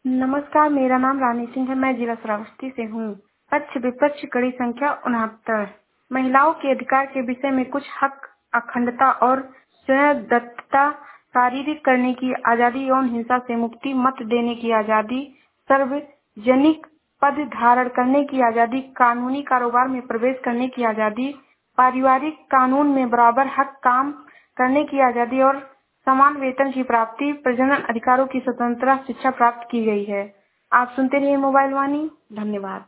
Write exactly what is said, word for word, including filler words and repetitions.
नमस्कार, मेरा नाम रानी सिंह है। मैं जिला श्रावस्ती से हूँ। पक्ष विपक्ष कड़ी संख्या उनहत्तर। महिलाओं के अधिकार के विषय में कुछ हक, अखंडता और स्वयंदत्तता, शारीरिक करने की आजादी, यौन हिंसा से मुक्ति, मत देने की आजादी, सार्वजनिक पद धारण करने की आजादी, कानूनी कारोबार में प्रवेश करने की आजादी, पारिवारिक कानून में बराबर हक काम करने की आजादी और समान वेतन की प्राप्ति, प्रजनन अधिकारों की स्वतंत्रता, शिक्षा प्राप्त की गई है। आप सुनते रहिए मोबाइल वाणी। धन्यवाद।